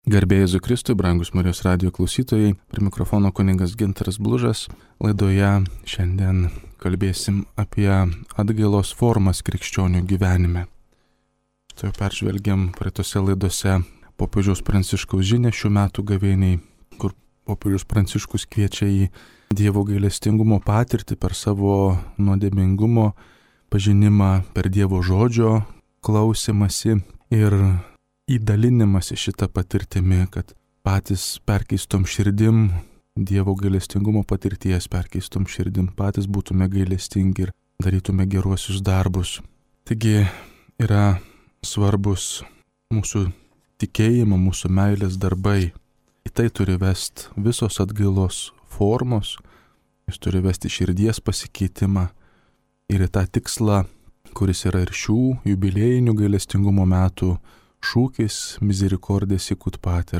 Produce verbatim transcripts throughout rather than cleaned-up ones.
Garbė Jėzui Kristui, brangus Marijos radijo klausytojai, prie mikrofono kunigas Gintaras Blužas. Laidoje šiandien kalbėsim apie atgailos formas krikščionių gyvenime. Štai peržvelgiam praeitose laidose popiežiaus Pranciškaus žinią šių metų gavėniai, kur popiežius Pranciškus kviečia į Dievo gailestingumo patirtį per savo nuodėmingumo pažinimą, per Dievo žodžio klausimąsi ir įdalinimąsi šitą patirtimi, kad patys perkeistom širdim, Dievo gailestingumo patirties perkeistom širdim, patys būtume gailestingi ir darytume geruosius darbus. Taigi yra svarbus mūsų tikėjimo, mūsų meilės darbai. Į tai turi vesti visos atgailos formos, jis turi vesti širdies pasikeitimą ir į tą tikslą, kuris yra ir šių jubiliejinių gailestingumo metų šūkis Misericorde sicut pater,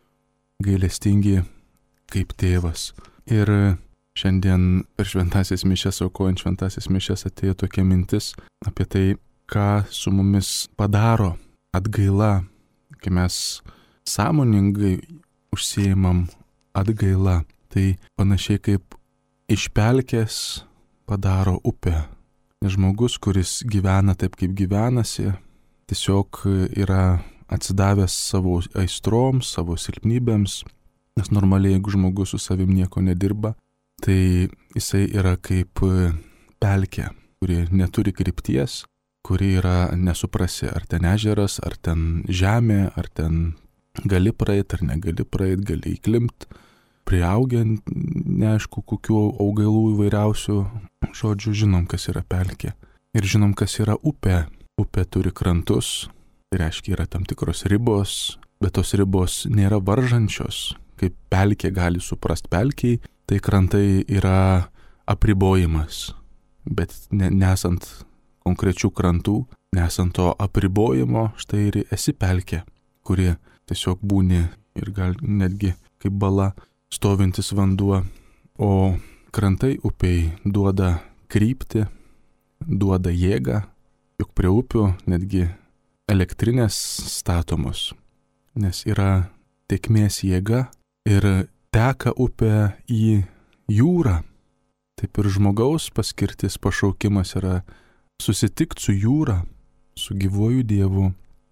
gailestingi kaip tėvas. Ir šiandien per šventąsias mišias, aukojant šventąsias mišias, atėjo tokia mintis apie tai, ką su mumis padaro atgaila, kai mes sąmoningai užsiimam atgaila. Tai panašiai kaip iš pelkės padaro upę. Nes žmogus, kuris gyvena taip, kaip gyvenasi, tiesiog yra atsidavęs savo aistroms, savo silpnybėms, nes normaliai, jeigu žmogus su savim nieko nedirba, tai jisai yra kaip pelkė, kuri neturi krypties, kuri yra nesuprasi, ar ten ežeras, ar ten žemė, ar ten gali praeit, ar negali praeit, gali įklimpt, priaugiant neaišku kokių augalų įvairiausių. Žodžiu, žinom, kas yra pelkė. Ir žinom, kas yra upė. Upė turi krantus, tai reiškia yra tam tikros ribos, bet tos ribos nėra varžančios, kaip pelkė gali suprast pelkiai, tai krantai yra apribojimas, bet ne, nesant konkrečių krantų, nesant to apribojimo, štai ir esi pelkė, kuri tiesiog būni ir gal netgi kaip bala stovintis vanduo, o krantai upiai duoda kryptį, duoda jėgą. Juk prie upių netgi elektrinės statomos, nes yra tėkmės jėga ir teka upė į jūrą. Taip ir žmogaus paskirtis, pašaukimas yra susitikti su jūra, su gyvuoju Dievu,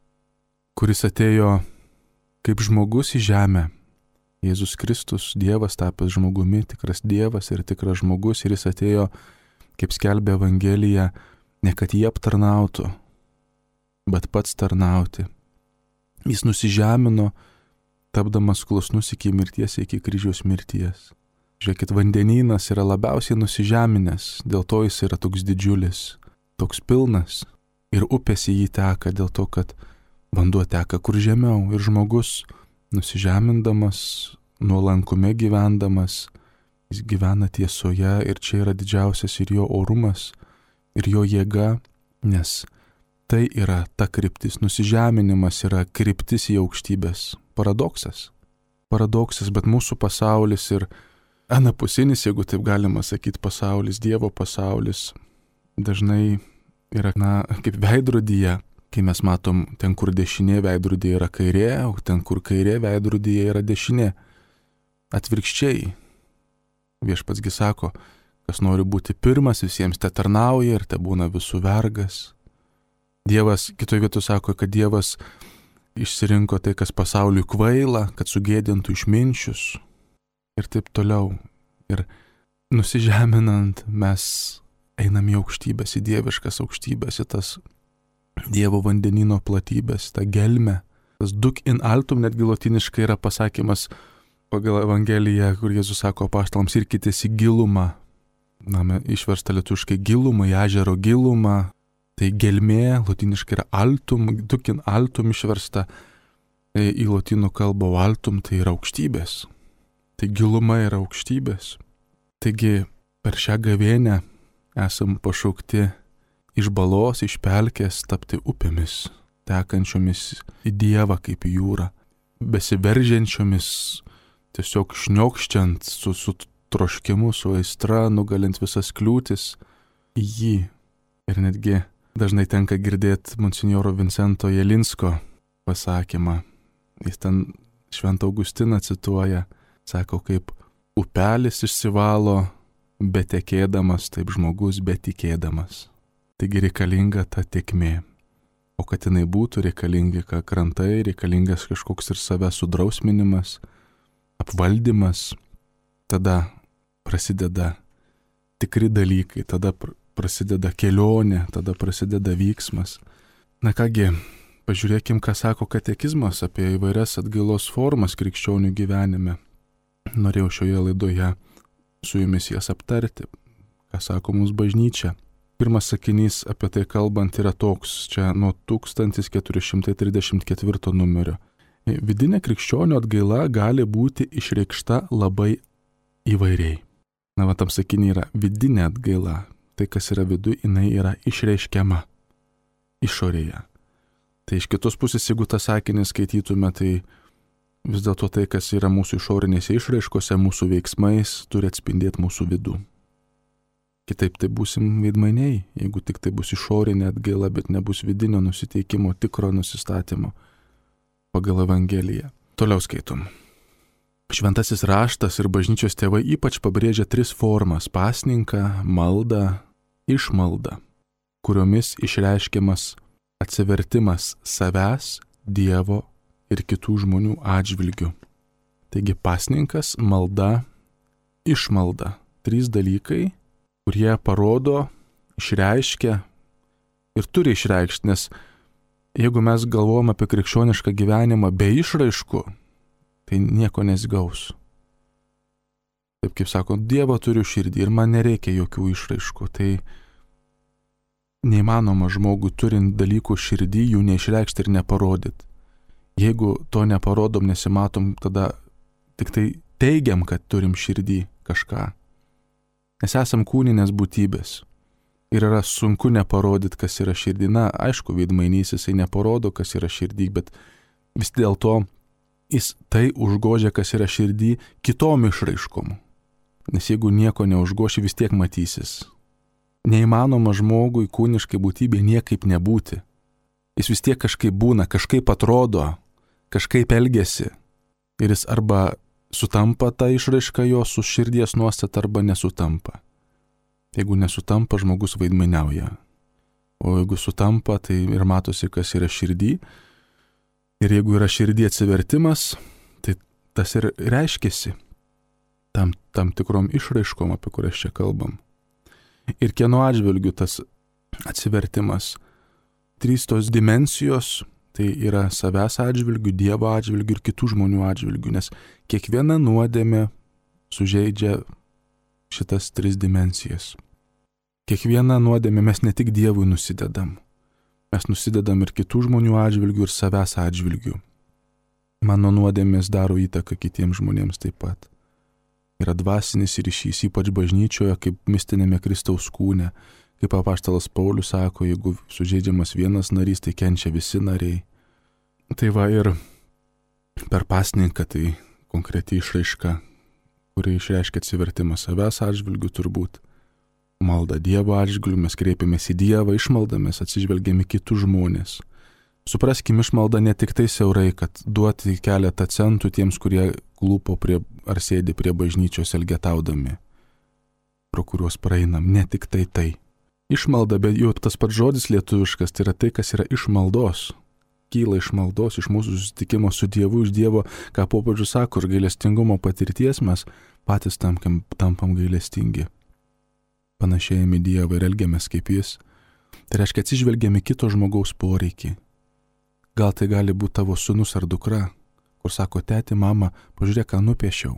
kuris atėjo kaip žmogus į žemę. Jėzus Kristus, Dievas tapęs žmogumi, tikras Dievas ir tikras žmogus, ir jis atėjo, kaip skelbia Evangelija, ne kad jie aptarnautų, bet pats tarnauti. Jis nusižemino, tapdamas klusnus iki mirties, iki kryžiaus mirties. Žiūrėkit, vandenynas yra labiausiai nusižeminęs, dėl to jis yra toks didžiulis, toks pilnas. Ir upės į jį teka dėl to, kad vanduo teka kur žemiau. Ir žmogus nusižemindamas, nuolankume gyvendamas, jis gyvena tiesoje ir čia yra didžiausias ir jo orumas, ir jo jėga, nes tai yra ta kryptis. Nusižeminimas yra kryptis į aukštybės. Paradoksas. Paradoksas, bet mūsų pasaulis ir anapusinis, jeigu taip galima sakyti, pasaulis, Dievo pasaulis, dažnai yra, na, kaip veidrodyje, kai mes matom, ten, kur dešinė veidrodyje yra kairė, o ten, kur kairė veidrodyje yra dešinė. Atvirkščiai. Viešpatsgi sako, kas nori būti pirmas, visiems te tarnauja ir te būna visų vergas. Dievas, kitoje vietoje sako, kad Dievas išsirinko tai, kas pasauliui kvaila, kad sugėdintų išminčius ir taip toliau. Ir nusižeminant mes einam į aukštybės, į dieviškas aukštybės, į tas Dievo vandenino platybės, tą gelmę. Tas duc in altum, netgi lotiniškai yra pasakymas pagal Evangeliją, kur Jėzus sako apaštalams, irkitės į gilumą. Na, išversta lietuviškai gilumą, į ežero gilumą, tai gelmė, lotiniškai yra altum, duc in altum išversta į lotynų kalbą, o altum tai yra aukštybės. Tai giluma yra aukštybės. Taigi per šią gavėnę esam pašaukti iš balos, iš pelkės tapti upėmis, tekančiomis į Dievą kaip į jūrą, besiveržiančiomis, tiesiog šniokščiant su, su troškimu, su aistra, nugalint visas kliūtis į jį. Ir netgi dažnai tenka girdėti monsinjoro Vincento Jelinsko pasakymą. Jis ten Šventą Augustiną cituoja, sako, kaip upelis išsivalo betekėdamas, taip žmogus betikėdamas. Taigi reikalinga ta tėkmė. O kad jinai būtų, reikalingi krantai, reikalingas kažkoks ir savęs sudrausminimas, apvaldymas. Tada prasideda tikri dalykai, tada prasideda kelionė, tada prasideda vyksmas. Na kągi, pažiūrėkim, ką sako katekizmas apie įvairias atgailos formas krikščionių gyvenime. Norėjau šioje laidoje su jumis jas aptarti, ką sako mums bažnyčia. Pirmas sakinys apie tai kalbant yra toks, čia nuo tūkstantis keturi šimtai trisdešimt ketvirto numerio. Vidinė krikščionių atgaila gali būti išreikšta labai įvairiai. Na, va tam sakinį yra vidinė atgaila. Tai, kas yra viduj, jinai yra išreiškiama išorėje. Tai iš kitos pusės, jeigu tą sakinį skaitytume, tai vis dėlto tai, kas yra mūsų išorinėse išraiškose, mūsų veiksmais, turi atspindėti mūsų vidų. Kitaip tai būsim veidmainiai, jeigu tik tai bus išorinė atgaila, bet nebus vidinio nusiteikimo, tikro nusistatymo pagal Evangeliją. Toliau skaitom. Šventasis raštas ir bažnyčios tėvai ypač pabrėžia tris formas – pasninką, maldą, išmaldą, kuriomis išreiškiamas atsivertimas savęs, Dievo ir kitų žmonių atžvilgių. Taigi pasninkas, malda, išmalda – trys dalykai, kurie parodo, išreiškia ir turi išreikšti, nes jeigu mes galvojam apie krikščionišką gyvenimą be išraiškų, tai nieko nesigaus. Taip kaip sako, Dievą turiu širdį ir man nereikia jokių išraiškų, tai neįmanoma žmogui turint dalykų širdį jų neišreikšti ir neparodyti. Jeigu to neparodom, nesimatom, tada tik tai teigiam, kad turim širdį kažką. Nes esam kūninės būtybės. Ir yra sunku neparodyti, kas yra širdį. Na, aišku, veidmainys jisai neparodo, kas yra širdį, bet vis dėlto jis tai užgožia, kas yra širdį, kitom išraiškom. Nes jeigu nieko neužgoši, vis tiek matysis. Neįmanoma žmogui kūniškai būtybė niekaip nebūti. Jis vis tiek kažkaip būna, kažkaip atrodo, kažkaip elgiasi. Ir jis arba sutampa ta išraiška jo su širdies nuostata arba nesutampa. Jeigu nesutampa, žmogus vaidmainiauja. O jeigu sutampa, tai ir matosi, kas yra širdį. Ir jeigu yra širdį atsivertimas, tai tas ir reiškiasi tam, tam tikrom išraiškom, apie kurias čia kalbam. Ir kieno atžvilgių tas atsivertimas. Trys tos dimensijos, tai yra savęs atžvilgių, Dievo atžvilgių ir kitų žmonių atžvilgių, nes kiekviena nuodėmė sužeidžia šitas tris dimensijas. Kiekviena nuodėmė mes ne tik Dievui nusidedam, mes nusidedam ir kitų žmonių atžvilgių ir savęs atžvilgių. Mano nuodėmės daro įtaką kitiems žmonėms taip pat. Yra dvasinis ryšys, ypač bažnyčioje, kaip mistinėme Kristaus kūne. Kaip apaštalas Paulius sako, jeigu sužeidžiamas vienas narys, tai kenčia visi nariai. Tai va ir per pasninką tai konkreti išraiška, kuri išreiškia atsivertimą savęs atžvilgių turbūt. Malda Dievo atžvilgių, mes kreipiamės į Dievą, išmaldomės, atsižvelgiame kitus žmonės. Supraskim, išmalda ne tik tai siaurai, kad duoti keletą centų tiems, kurie klūpo prie, ar sėdi prie bažnyčios elgetaudami, pro kuriuos praeinam, ne tik tai tai. Išmalda, bet jau tas pats žodis lietuviškas, tai yra tai, kas yra iš maldos. Kyla iš maldos, iš mūsų susitikimo su Dievu, iš Dievo, ką popiežius sako, ir gailestingumo patirties mes patys tampam, tampam gailestingi. Panašėjame į Dievą ir elgiamės kaip Jis. Tai reiškia, atsižvelgiame kito žmogaus poreikį. Gal tai gali būti tavo sūnus ar dukra, kur sako, tėti, mama, pažiūrėk, ką nupiešiau.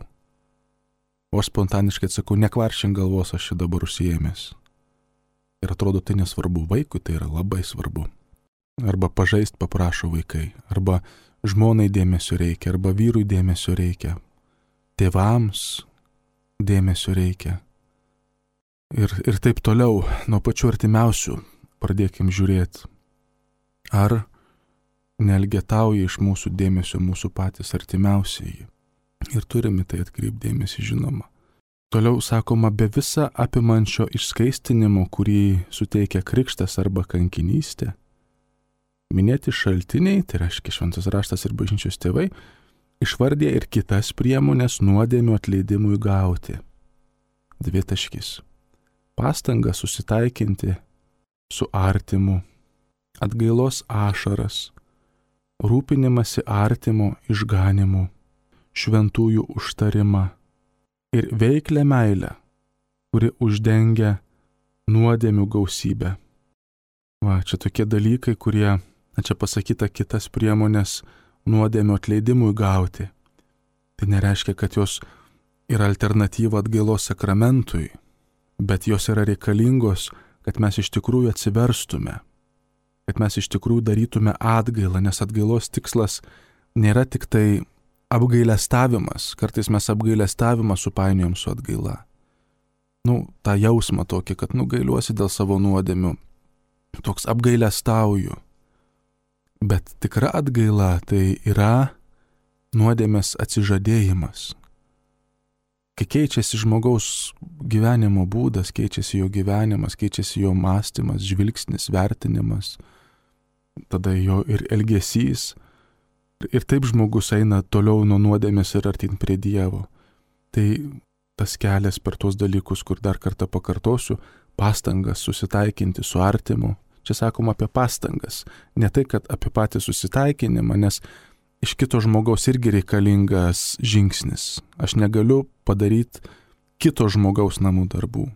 O aš spontaniškai atsakau, nekvaršink galvos, aš čia dabar užsiėmęs. Ir atrodo, tai nesvarbu, vaikui tai yra labai svarbu. Arba pažaist paprašo vaikai, arba žmonai dėmesio reikia, arba vyrui dėmesio reikia, tėvams dėmesio reikia. Ir, ir taip toliau, nuo pačių artimiausių pradėkim žiūrėti, ar neelgetauja iš mūsų dėmesio mūsų patys artimiausiai. Ir turime tai atkreipdėmėsi, žinoma. Toliau sakoma, be visa apimančio išskaistinimo, kurį suteikia krikštas arba kankinystė, minėti šaltiniai, tai reiškia Šventas raštas ir bažnyčios tėvai, Išvardė ir kitas priemonės nuodėmių atleidimui gauti. Dvitaškis. Pastanga susitaikinti su artimu, atgailos ašaras, rūpinimasi artimo išganimu, šventųjų užtarimą ir veiklę meilę, kuri uždengia nuodėmių gausybę. Va, čia tokie dalykai, kurie, na, čia pasakyta kitas priemonės nuodėmių atleidimui gauti. Tai nereiškia, kad jos yra alternatyva atgailos sakramentui, bet jos yra reikalingos, kad mes iš tikrųjų atsiverstume, kad mes iš tikrųjų darytume atgailą, nes atgailos tikslas nėra tik tai apgailestavimas. Kartais mes apgailestavimą supainiojam su atgaila. Nu, tą jausmą tokį, kad nu gailiuosi dėl savo nuodėmių, toks apgailestauju. Bet tikra atgaila tai yra nuodėmės atsižadėjimas. Kai keičiasi žmogaus gyvenimo būdas, keičiasi jo gyvenimas, keičiasi jo mąstymas, žvilgsnis, vertinimas, tada jo ir elgesys. Ir taip žmogus eina toliau nuo nuodėmės ir artyn prie Dievo. Tai tas kelias per tuos dalykus, kur dar kartą pakartosiu, pastangas susitaikinti su artimu. Čia sakoma apie pastangas, ne tai, kad apie patį susitaikinimą, nes iš kito žmogaus irgi reikalingas žingsnis. Aš negaliu padaryti kito žmogaus namų darbų.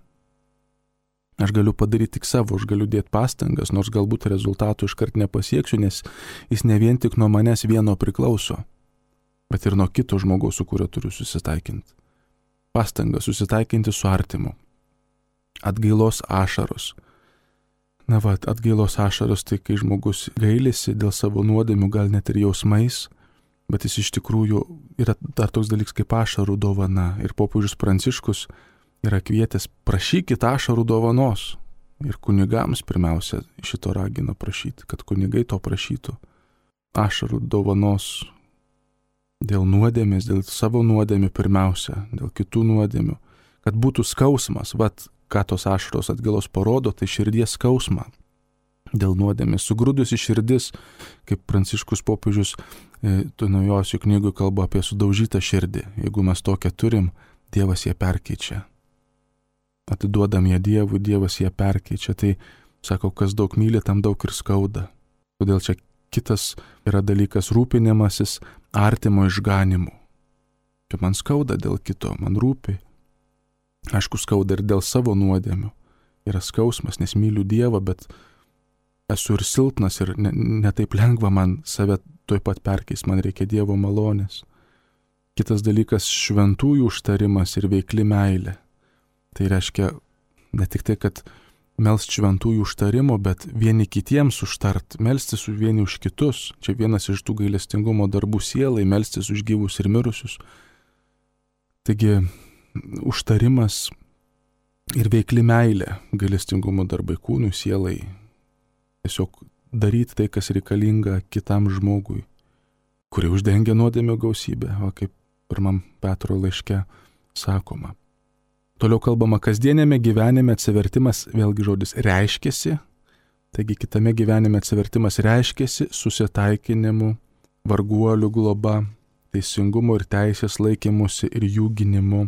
Aš galiu padaryti tik savo, aš galiu dėti pastangas, nors galbūt rezultatų iškart nepasieksiu, nes jis ne vien tik nuo manęs vieno priklauso, bet ir nuo kito žmogaus, su kuriuo turiu susitaikinti. Pastangas susitaikinti su artimu. Atgailos ašaros. Na va, atgailos ašaros tai, kai žmogus gailisi dėl savo nuodėmių, gal net ir jausmais, bet jis iš tikrųjų yra dar toks dalykas kaip ašarų dovana. Ir popiežius Pranciškus yra kvietęs prašykit ašarų dovanos. Ir kunigams pirmiausia šito ragina prašyti, kad kunigai to prašytų. Ašarų dovanos dėl nuodėmės, dėl savo nuodėmių pirmiausia, dėl kitų nuodėmių, kad būtų skausmas. Vat, ką tos ašaros atgailos parodo, tai širdies skausmą dėl nuodėmės. Sugrūdusi širdis, kaip Pranciškus popiežius e, tu naujosių knygų kalba apie sudaužytą širdį. Jeigu mes tokią turim, Dievas ją perkeičia. Atiduodam ją Dievui, Dievas ją perkeičia. Tai, sako, kas daug myli, tam daug ir skauda. Todėl čia kitas yra dalykas rūpinimasis artimo išganimu. Čia man skauda dėl kito, man rūpi. Aišku, skauda ir dėl savo nuodėmių. Yra skausmas, nes myliu Dievą, bet esu ir silpnas ir ne, ne taip lengva man save tuoj pat perkeis, man reikia Dievo malonės. Kitas dalykas - šventųjų užtarimas ir veikli meilė. Tai reiškia ne tik tai, kad melst šventųjų užtarimo, bet vieni kitiems užtart, melstis už vieni už kitus. Čia vienas iš tų gailestingumo darbų sielai, melstis už gyvus ir mirusius. Taigi, užtarimas ir veikli meilė, gailestingumo darbai kūnui, sielai. Tiesiog daryti tai, kas reikalinga kitam žmogui, kuri uždengia nuodėmių gausybę, o kaip pirmam Petro laiške sakoma. Toliau kalbama, kasdienėme gyvenime atsivertimas, vėlgi žodis, reiškiasi. Taigi kitame gyvenime atsivertimas reiškiasi susitaikinimu, varguolių globa, teisingumo ir teisės laikymusi ir jų gynimu,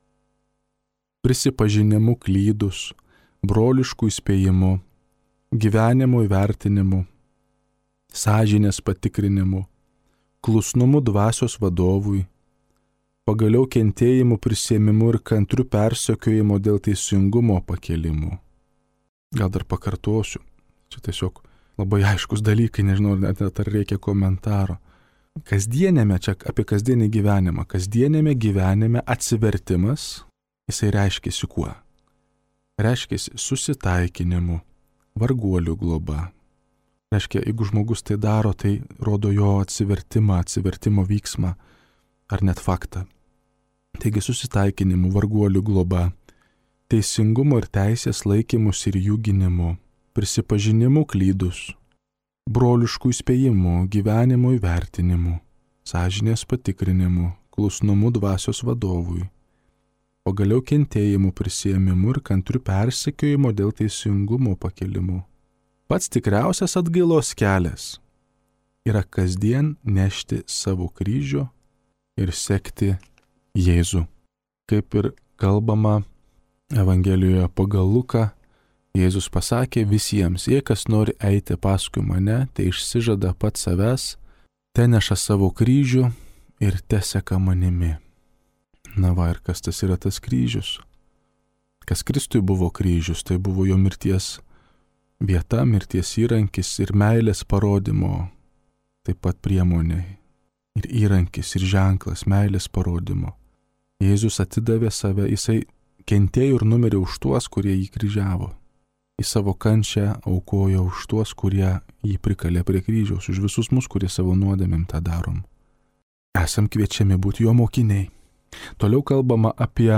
prisipažinimu klydus, broliškų įspėjimu, gyvenimo įvertinimu, sąžinės patikrinimu, klusnumu dvasios vadovui, pagaliau kentėjimu prisiėmimu ir kantriu persekiojimu dėl teisingumo pakėlimu. Gal dar pakartosiu, čia tiesiog labai aiškus dalykai, nežinau, net ar reikia komentaro. Kasdienėme, čia apie kasdienį gyvenimą, kasdienėme gyvenime atsivertimas, jisai reiškiasi kuo? Reiškiasi susitaikinimu, varguolių globa. Reiškia, jeigu žmogus tai daro, tai rodo jo atsivertimą, atsivertimo vyksmą, ar net faktą. Taigi susitaikinimu, varguolių globa, teisingumo ir teisės laikymus ir jų gynimu, prisipažinimu klydus, broliškų įspėjimų, gyvenimo įvertinimu, sąžinės patikrinimu, klusnumu dvasios vadovui, pagaliau kentėjimu prisiėmimu ir kantriu persekiojimu dėl teisingumo pakėlimu. Pats tikriausias atgailos kelias yra kasdien nešti savo kryžių ir sekti Jėzų. Kaip ir kalbama Evangelijoje pagal Luką, Jėzus pasakė visiems, jei kas nori eiti paskui mane, tai išsižada pats savęs, te neša savo kryžių ir te seka manimi. Na va, ir kas tas yra tas kryžius? Kas Kristui buvo kryžius, tai buvo jo mirties vieta, mirties įrankis ir meilės parodymo, taip pat priemonė ir įrankis ir ženklas meilės parodymo. Jėzus atidavė save, jisai kentėjo ir numirė už tuos, kurie jį kryžiavo. Į savo kančią aukojo už tuos, kurie jį prikalė prie kryžiaus, už visus mus, kurie savo nuodėmėm tą darom. Esam kviečiami būti jo mokiniai. Toliau kalbama apie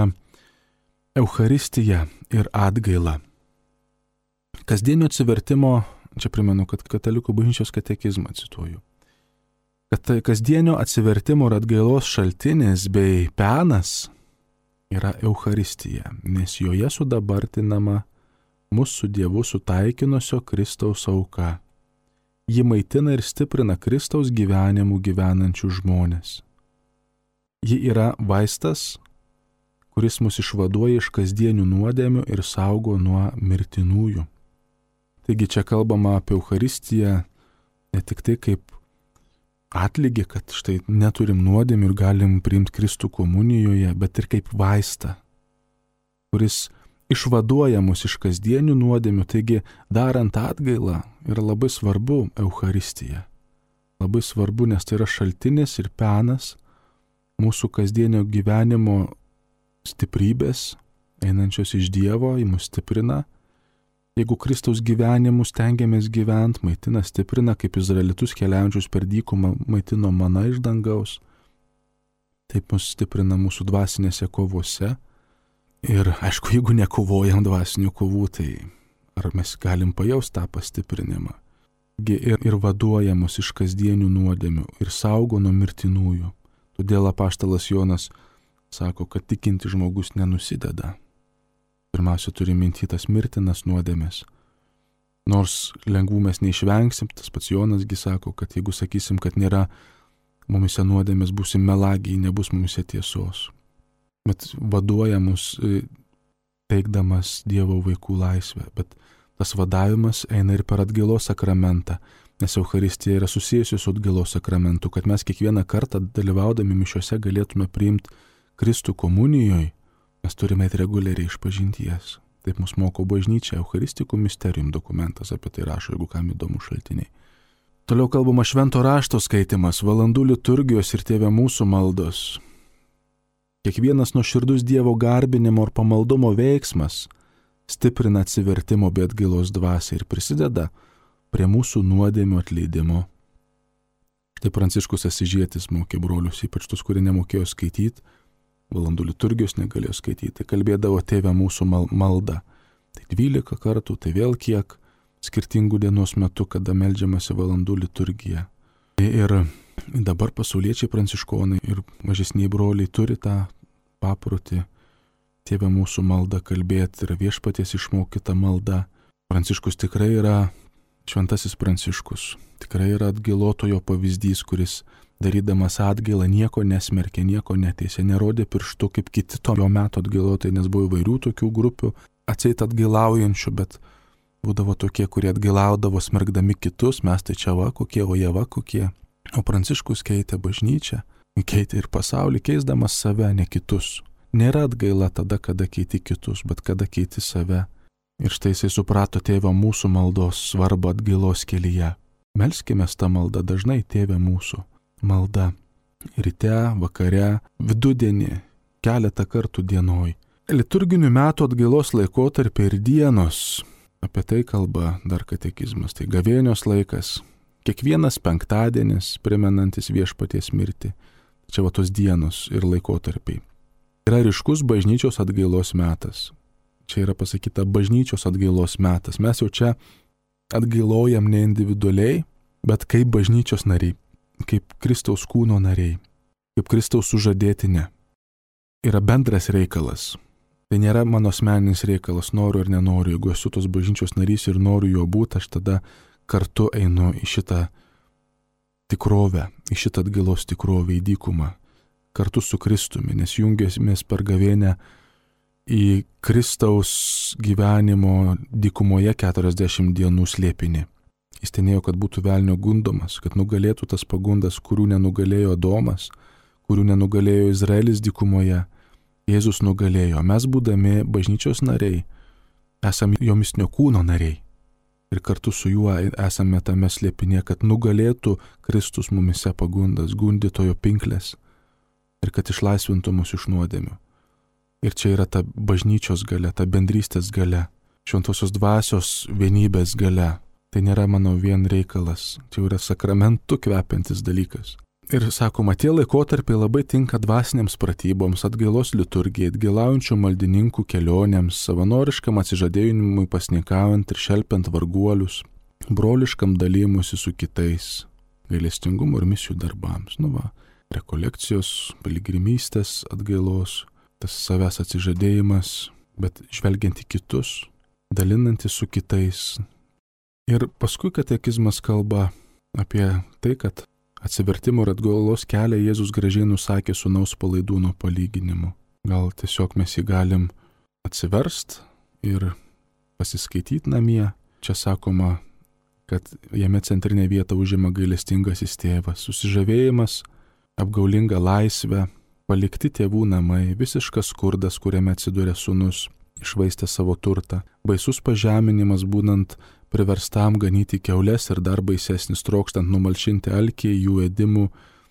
Eucharistiją ir atgailą. Kasdienio atsivertimo, čia primenu, kad Katalikų bažnyčios katekizmą cituoju, kad kasdienio atsivertimo ir atgailos šaltinis bei penas yra Eucharistija, nes joje sudabartinama mūsų su Dievu sutaikinusio Kristaus auka. Ji maitina ir stiprina Kristaus gyvenimu gyvenančių žmonės. Ji yra vaistas, kuris mus išvaduoja iš kasdienių nuodėmių ir saugo nuo mirtinųjų. Taigi čia kalbama apie Eucharistiją ne tik tai kaip atlygį, kad štai neturim nuodėmių ir galim priimti Kristų komunijoje, bet ir kaip vaistą, kuris išvaduoja mus iš kasdienių nuodėmių. Taigi, darant atgailą, yra labai svarbu Eucharistija. Labai svarbu, nes tai yra šaltinis ir penas mūsų kasdienio gyvenimo stiprybės, einančios iš Dievo, į mus stiprina. Jeigu Kristaus gyvenimu stengiamės gyventi, maitina, stiprina, kaip izraelitus keliaujančius per dykumą maitino mana iš dangaus, taip mus stiprina mūsų dvasinėse kovose. Ir aišku, jeigu nekovojam dvasinių kovų, tai ar mes galim pajausti tą pastiprinimą? Ir, ir vaduoja mus iš kasdienių nuodėmių ir saugo nuo mirtinųjų. Todėl apaštalas Jonas sako, kad tikinti žmogus nenusideda. Pirmiausia, turi minty tas mirtinas nuodėmės. Nors lengvų mes neišvengsim, tas pats Jonasgi sako, kad jeigu sakysim, kad nėra mumise nuodėmės, būsim melagiai, nebus mumise tiesos. Bet vaduoja mus teikdamas Dievo vaikų laisvę. Bet tas vadavimas eina ir per atgailos sakramentą, nes Eucharistija yra susijusi su atgailos sakramentu, kad mes kiekvieną kartą dalyvaudami mišiuose galėtume priimti Kristų komunijoje. Mes turime eiti reguliariai iš pažinties. Taip mus moko bažnyčia, Eucharistikų misterium dokumentas, apie tai rašo, jeigu kam įdomu šaltiniai. Toliau kalbama švento rašto skaitimas, valandų liturgijos ir Tėve mūsų maldos. Kiekvienas nuoširdus Dievo garbinimo ir pamaldumo veiksmas stiprina atsivertimo bei atgailos dvasią ir prisideda prie mūsų nuodėmių atleidimo. Tai Pranciškus Asyžietis mokė brolius, ypač tus, kurie nemokėjo skaityti, valandų liturgijos negalėjo skaityti, kalbėdavo Tėve mūsų maldą. Tai dvylika kartų, tai vėl kiek skirtingų dienos metu, kada meldžiamasi valandų liturgija. Ir dabar pasauliečiai pranciškonai ir mažesniai broliai turi tą paprotį Tėve mūsų maldą kalbėti, yra viešpaties išmokyta malda. Pranciškus tikrai yra šventasis Pranciškus, tikrai yra atgailotojo pavyzdys, kuris darydamas atgailą nieko nesmerkė, nieko neteisė, nerodė pirštu kaip kiti to meto atgailotai, nes buvo įvairių tokių grupių atseit atgailaujančių, bet būdavo tokie, kurie atgailaudavo smerkdami kitus, mes tai čia va kokie, o jie va kokie. O Pranciškus keitė bažnyčią, keitė ir pasaulį, keisdamas save, ne kitus. Nėra atgaila tada, kada keiti kitus, bet kada keiti save. Ir štai jisai suprato Tėvo mūsų maldos svarbą atgailos kelyje. Melskime tą maldą dažnai, Tėve mūsų. Malda ryte, vakare, vidudienį, keletą kartų dienoj. Liturginių metų atgailos laikotarpiai ir dienos, apie tai kalba dar katekizmas, tai gavėnios laikas, kiekvienas penktadienis primenantis viešpaties mirtį, čia va tos dienos ir laikotarpiai. Yra ryškus bažnyčios atgailos metas, čia yra pasakyta bažnyčios atgailos metas, mes jau čia atgailojam ne individualiai, bet kaip bažnyčios nariai. Kaip Kristaus kūno nariai, kaip Kristaus sužadėtinė. Yra bendras reikalas. Tai nėra mano asmeninis reikalas, noriu ar nenoriu. Jeigu esu tos bažnyčios narys ir noriu jo būti, aš tada kartu einu į šitą tikrovę, į šitą atgailos tikrovę, į dykumą. kartu su Kristumi, nes jungiamės per gavėnią į Kristaus gyvenimo dykumoje keturiasdešimt dienų slėpinį. Jis tenėjo, kad būtų velnio gundomas, kad nugalėtų tas pagundas, kurių nenugalėjo Adomas, kurių nenugalėjo Izraelis dykumoje. Jėzus nugalėjo. Mes, būdami bažnyčios nariai, esame jo mistinio kūno nariai. Ir kartu su juo esame tame slėpinėje, kad nugalėtų Kristus mumise pagundas, gundytojo pinklės ir kad išlaisvintų mus iš nuodėmių. Ir čia yra ta bažnyčios galia, ta bendrystės galia, šventosios dvasios vienybės galia. Tai nėra mano vien reikalas, tai yra sakramentu kvepiantis dalykas. Ir sakoma, tie laikotarpiai labai tinka dvasinėms pratyboms, atgailos liturgijai, atgailaujančių maldininkų kelionėms, savanoriškam atsižadėjimui pasnikaujant ir šelpiant varguolius, broliškam dalymusi su kitais, gailestingumo ir misijų darbams. Nu va, rekolekcijos, piligrimystės atgailos, tas savęs atsižadėjimas, bet žvelgiant į kitus, dalinantis su kitais. Ir paskui katekizmas kalba apie tai, kad atsivertimo ir atgailos kelią Jėzus gražiai nusakė sūnaus palaidūno palyginimu. Gal tiesiog mes jį galim atsiverst ir pasiskaityti namie. Čia sakoma, kad jame centrinę vietą užima gailestingasis tėvas, susižavėjimas, apgaulinga laisvė, palikti tėvų namai, visiškas skurdas, kuriame atsiduria sūnus, išvaistė savo turtą, baisus pažeminimas būnant priverstam ganyti kiaules ir dar baisesnis trokštant numalšinti alkį jų ėdimų,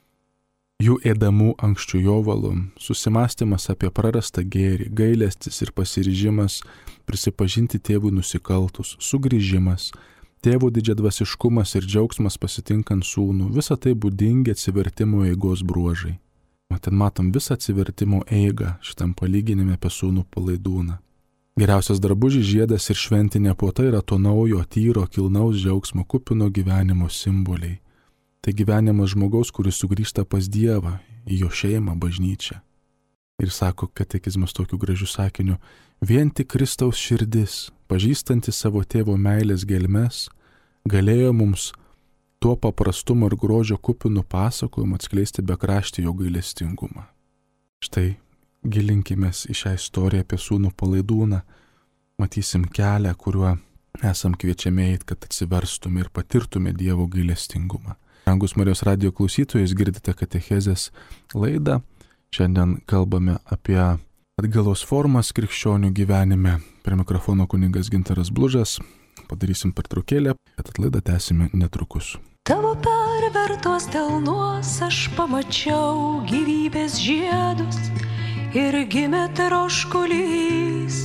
jų ėdamų ankščių jovalų, susimastymas apie prarastą gėrį, gailestis ir pasiryžimas prisipažinti tėvui nusikaltus, sugrįžimas, tėvo didžiadvasiškumas ir džiaugsmas pasitinkant sūnų, visa tai būdingi atsivertimo eigos bruožai. Ten matom visą atsivertimo eigą šitam palyginime apie sūnų palaidūną. Geriausias drabužis, žiedas ir šventinė puota yra to naujo, tyro, kilnaus džiaugsmo, kupino gyvenimo simboliai. Tai gyvenimas žmogaus, kuris sugrįžta pas Dievą, į jo šeimą, bažnyčią. Ir sako katekizmas tokiu gražiu sakiniu, vien tik Kristaus širdis, pažįstanti savo tėvo meilės gelmes, galėjo mums tuo paprastumo ir grožio kupinu pasakojimu atskleisti bekraštį jo gailestingumą. Štai gilinkimės į šią istoriją apie sūnų palaidūną, matysim kelią, kuriuo esam kviečiami eiti, kad atsiverstume ir patirtume Dievo gailestingumą. Brangus Marijos radijo klausytojus, girdite katechezės laidą. Šiandien kalbame apie atgailos formas krikščionių gyvenime. Prie mikrofono kunigas Gintaras Blužas. Padarysim pertraukėlę, bet laidą tęsime netrukus. Tavo pervertos delnuos aš pamačiau gyvybės žiedus ir gimė troškulys,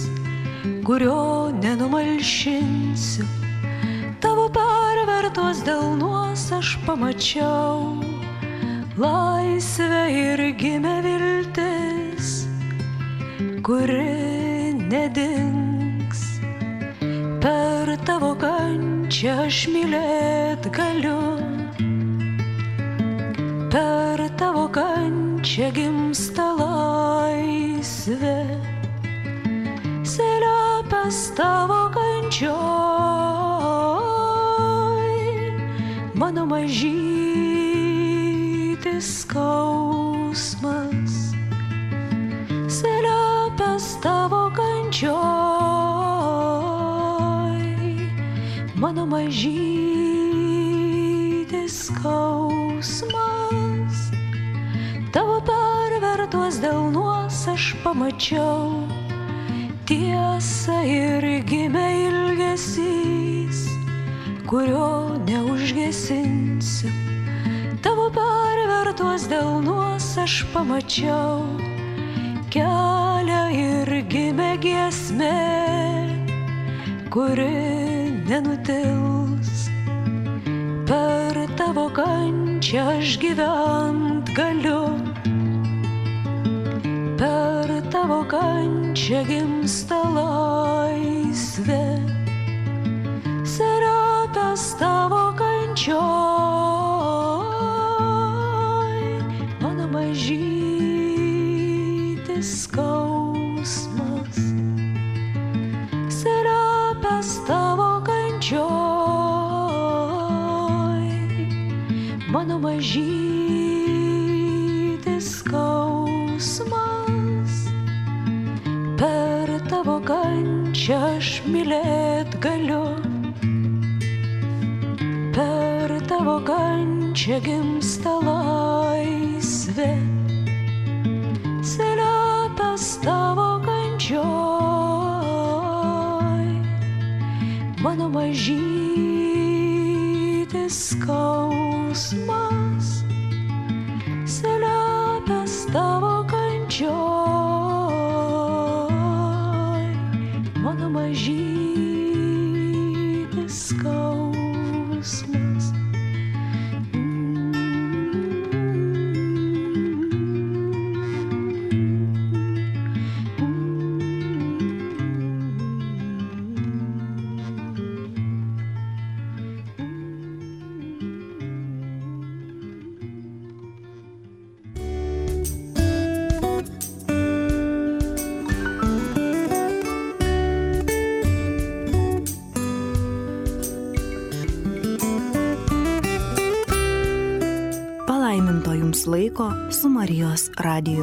kurio nenumalšinsiu. Tavo pervertos delnuos aš pamačiau laisvę ir gimė viltis, kuri nedings. Per tavo kančią aš mylėt galiu, per tavo kančią gimsta laisvė, slepias tavo kančioj, mano mažytis skausmas, slepias tavo kančioj, mano mažytis skausmas. Tavo pervertuos delnuos aš pamačiau tiesą ir gimė ilgesys, kurio neužgesinsiu. Tavo pervertuos delnuos aš pamačiau kelią ir gimė giesmė, kuri nenutils. Per tavo kančią aš gyvent galiu, per tavo kančią gimsta laisvė, slepias tavo kančioj, mano mažytis skausmas, slepias tavo kančioj, mano mažytis skausmas. galiu per tavo kančią gimsta laisvė, slepias tavo kančioj, mano mažytis skausmas, slepias tavo kančioj, mano mažytis skausmas. Palaiminto jums laiko su Marijos radiju.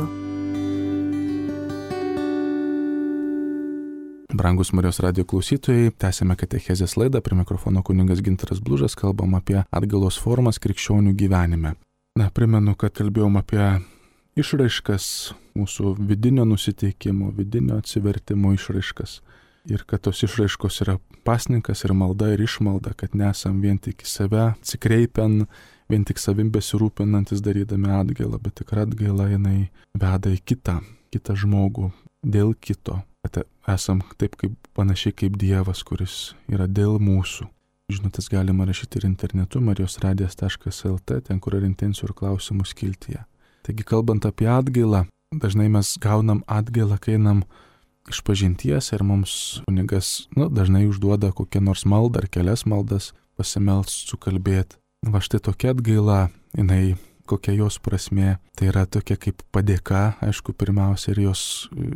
Brangus Marijos radijo klausytojai, tęsime katechezės laidą, prie mikrofono kunigas Gintaras Blužas, kalbam apie atgailos formas krikščionių gyvenime. Na, primenu, kad kalbėjom apie išraiškas, mūsų vidinio nusiteikimo, vidinio atsivertimo išraiškas. Ir kad tos išraiškos yra pasninkas ir malda ir išmalda, kad nesam vien tik į save atsikreipiant, vien tik savim besirūpinantis darydami atgailą, bet tikra atgaila jinai veda į kitą, kitą žmogų, dėl kito. Kad esam taip kaip panašiai kaip Dievas, kuris yra dėl mūsų. Žinutės galima rašyti ir internetu marijos radijas taškas el tė, ten kur yra intencijų ir klausimų skiltyje. Taigi kalbant apie atgailą, dažnai mes gaunam atgailą, kai einam išpažinties ir mums kunigas nu, dažnai užduoda kokią nors maldą ar kelias maldas pasimelst, sukalbėti. Va štai tokia atgaila, jinai kokia jos prasmė, tai yra tokia kaip padėka, aišku, pirmiausia, ir jos,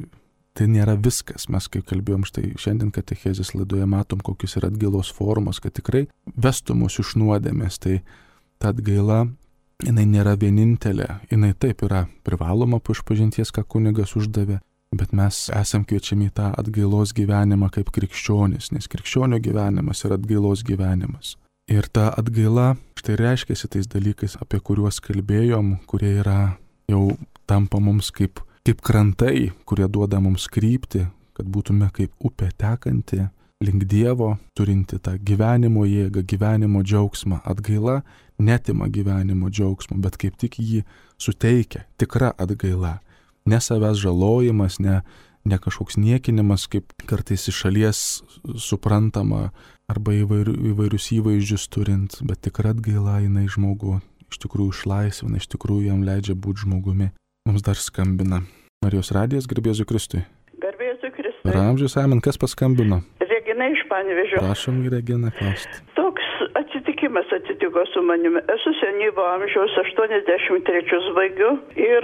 tai nėra viskas. Mes kaip kalbėjom štai šiandien katechezės laidoje matom, kokius yra atgailos formos, kad tikrai vestų mus iš nuodėmės. Tai ta atgaila, jinai nėra vienintelė, jinai taip yra privaloma po išpažinties, ką kunigas uždavė, bet mes esam kviečiami į tą atgailos gyvenimą kaip krikščionis, nes krikščionio gyvenimas yra atgailos gyvenimas. Ir ta atgaila štai reiškiasi tais dalykais, apie kuriuos kalbėjom, kurie yra jau tampa mums kaip, kaip krantai, kurie duoda mums kryptį, kad būtume kaip upė tekanti link Dievo, turinti tą gyvenimo jėgą, gyvenimo džiaugsmą. Atgaila netima gyvenimo džiaugsmo, bet kaip tik jį suteikia, tikra atgaila. Ne savęs žalojimas, ne, ne kažkoks niekinimas, kaip kartais iš šalies suprantama, arba įvairių, įvairius įvaizdžius turint, bet tikra atgaila jinai žmogų iš tikrųjų išlaisvina, iš tikrųjų jam leidžia būti žmogumi. Mums dar skambina Marijos radijas, garbė Jėzui Kristui. Garbė Jėzui Kristui. Ramžius Amen, kas paskambino? Regina iš Panevėžio. Prašom, Regina, klausti. Toks atsitikimas atsitiko su manimi. Esu senyvo amžiaus, aštuoniasdešimt trečius baigiu ir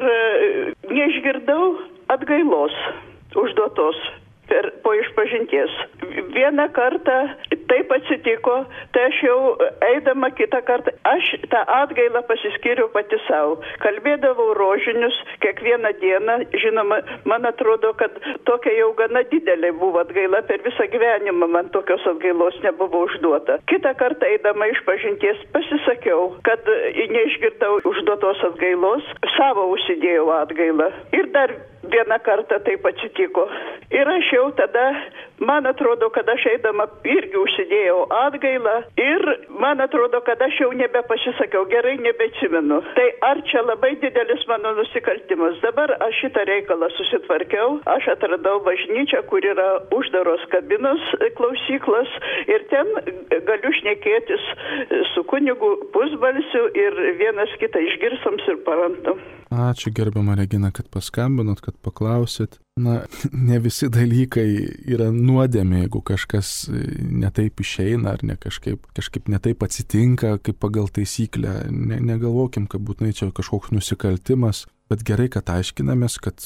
neišgirdau atgailos užduotos per, po išpažinties. Vieną kartą taip atsitiko, tai aš jau eidama kitą kartą, aš tą atgailą pasiskyriau pati savo. Kalbėdavau rožinius kiekvieną dieną, žinoma, man atrodo, kad tokia jau gana didelė buvo atgaila, per visą gyvenimą man tokios atgailos nebuvo užduota. Kitą kartą eidama išpažinties pasisakiau, kad neišgirdau užduotos atgailos, savo užsidėjau atgailą. Ir dar vieną kartą taip atsitiko. Ir aš jau tada, man atrodo, kad aš eidama irgi užsidėjau atgailą ir man atrodo, kad aš jau nebepasisakiau, gerai nebeatsimenu. Tai ar čia labai didelis mano nusikaltimas? Dabar aš šitą reikalą susitvarkiau, aš atradau bažnyčią, kur yra uždaros kabinos klausyklas ir ten galiu šnekėtis su kunigu pusbalsiu ir vienas kitą išgirsams ir parantam. Ačiū gerbiama Regina, kad paskambinot, kad paklausėt. Na, ne visi dalykai yra nuodėmė, jeigu kažkas netaip išeina ar ne kažkaip, kažkaip netaip atsitinka, kaip pagal taisyklę. Ne, negalvokim, kad būtinai čia kažkoks nusikaltimas, bet gerai, kad aiškinamės, kad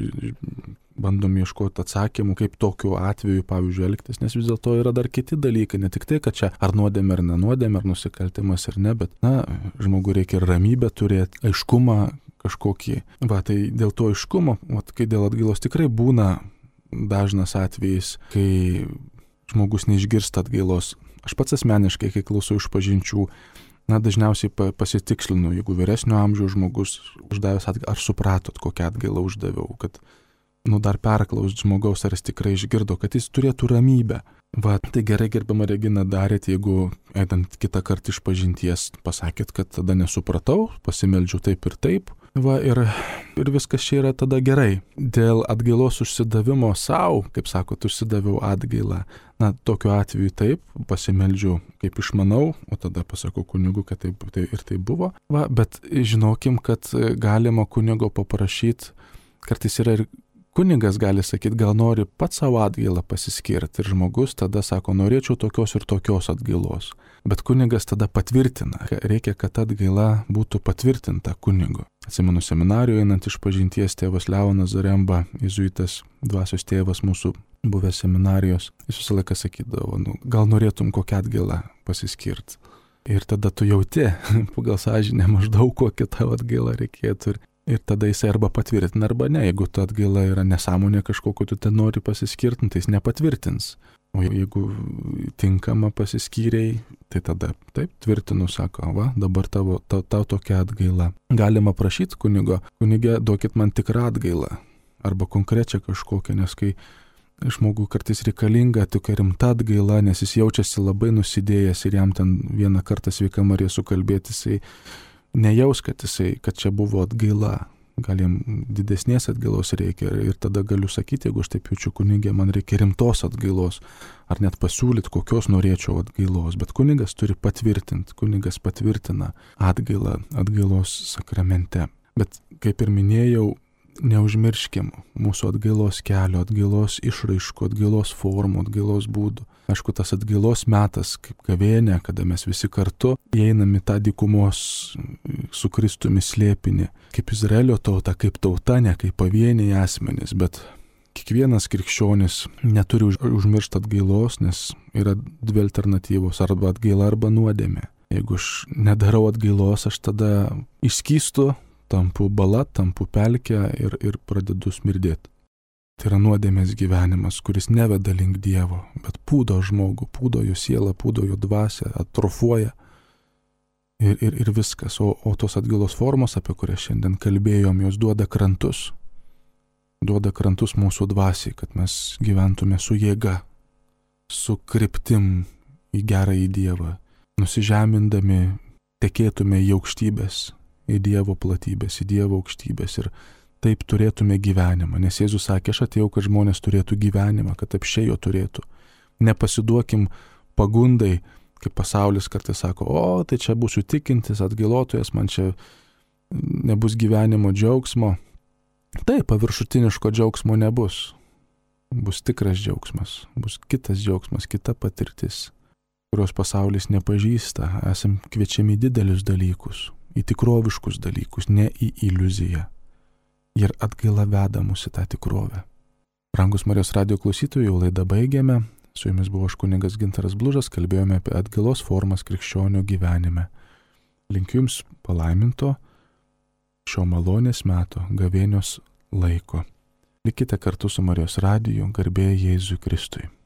bandom ieškoti atsakymų, kaip tokiu atveju, pavyzdžiui, elgtis, nes vis dėlto yra dar kiti dalykai, ne tik tai, kad čia ar nuodėmė, ar nenuodėmė, ar nusikaltimas, ar ne, bet, na, žmogui reikia ir ramybę turėti, aiškumą kažkokį. Va, tai dėl to aiškumo, va, kai dėl atgailos tikrai būna dažnas atvejis, kai žmogus neišgirsta atgailos. Aš pats asmeniškai, kai klausau išpažinčių, na, dažniausiai pasitikslinu, jeigu vyresnio amžiaus žmogus uždavęs atgailą, ar supratot, kokią atgailą uždaviau, kad, nu, dar perklaust žmogaus, ar jis tikrai išgirdo, kad jis turėtų ramybę. Va, tai gerai, gerbiama Regina, darėt, jeigu eidant kitą kartą išpažinties pasakėt, kad tada nesupratau, pasimeldžiu taip ir taip. Va, ir, ir viskas čia yra tada gerai. Dėl atgailos užsidavimo savo, kaip sakot, užsidaviau atgailą. Na, tokiu atveju taip, pasimeldžiu kaip išmanau, o tada pasakau kunigu, kad taip tai ir tai buvo. Va, bet žinokim, kad galima kunigo paprašyti, kartais yra ir kunigas gali sakyti, gal nori pats savo atgailą pasiskirti ir žmogus tada sako, norėčiau tokios ir tokios atgailos. Bet kunigas tada patvirtina, reikia, kad atgaila būtų patvirtinta kunigu. Atsimenu seminarijoje einant išpažinties tėvas Leonas Zaremba, jėzuitas, dvasios tėvas mūsų buvęs seminarijos, jis visą laiką sakydavo, nu, gal norėtum kokią atgailą pasiskirti. Ir tada tu jauti, pagal sąžinę maždaug kokią tavo atgailą reikėtų. Ir, ir tada jisai arba patvirtina, arba ne. Jeigu ta atgaila yra nesąmonė kažkokio, tu ten nori pasiskirti, tai jis nepatvirtins. O jeigu tinkama pasiskyrėjai, tai tada taip tvirtinu, sako, va, dabar tavo, tau, tau tokia atgaila. Galima prašyti kunigo, kunigė, duokit man tikrą atgailą. Arba konkrečią kažkokią, nes kai žmogui kartais reikalinga tokia rimta atgaila, nes jis jaučiasi labai nusidėjęs ir jam ten vieną kartą Sveika Marija sukalbėti, jisai nejaus, kad, jisai, kad čia buvo atgaila. Gal jam didesnės atgailos reikia ir tada galiu sakyti, jeigu aš taip jaučiu kunigė, man reikia rimtos atgailos, ar net pasiūlyti, kokios norėčiau atgailos, bet kunigas turi patvirtinti, kunigas patvirtina atgailą atgailos sakramente. Bet kaip ir minėjau, neužmirškim mūsų atgailos kelio, atgailos išraiškų, atgailos formų, atgailos būdų. Aišku, tas atgailos metas, kaip gavėnia, kada mes visi kartu įeinam į tą dykumos su Kristumi slėpinį, kaip Izraelio tauta, kaip tauta, ne kaip pavieniai asmenys, bet kiekvienas krikščionis neturi užmiršti atgailos, nes yra dvi alternatyvos, arba atgaila, arba nuodėmė. Jeigu aš nedarau atgailos, aš tada išskystu, tampu bala, tampu pelkę ir, ir pradedu smirdėti. Tai yra nuodėmės gyvenimas, kuris neveda link Dievo, bet pūdo žmogų, pūdo jo sielą, pūdo jo dvasią, atrofuoja ir, ir, ir viskas. O, o tos atgailos formos, apie kurias šiandien kalbėjom, jos duoda krantus. Duoda krantus mūsų dvasiai, kad mes gyventume su jėga, su kryptim į gerą į Dievą, nusižemindami tekėtume į aukštybės, į Dievo platybės, į Dievo aukštybės ir taip turėtume gyvenimą. Nes Jėzus sakė, aš atėjau, kad žmonės turėtų gyvenimą, kad apšiai jo turėtų. Nepasiduokim pagundai, kaip pasaulis kartais sako, o tai čia būsiu tikintis, atgailotojas, man čia nebus gyvenimo džiaugsmo. Taip, paviršutiniško džiaugsmo nebus. Bus tikras džiaugsmas, bus kitas džiaugsmas, kita patirtis, kurios pasaulis nepažįsta. Esam kviečiami didelius dalykus, į tikroviškus dalykus, ne į iliuziją. Ir atgaila veda mus į tą tikrovę. Brangus Marijos radijo klausytojai, jau laidą baigėme. Su jumis buvo aš kunigas Gintaras Blužas, kalbėjome apie atgailos formas krikščionio gyvenime. Linkiu jums palaiminto šio malonės meto, gavėnios laiko. Likite kartu su Marijos radiju, garbė Jėzui Kristui.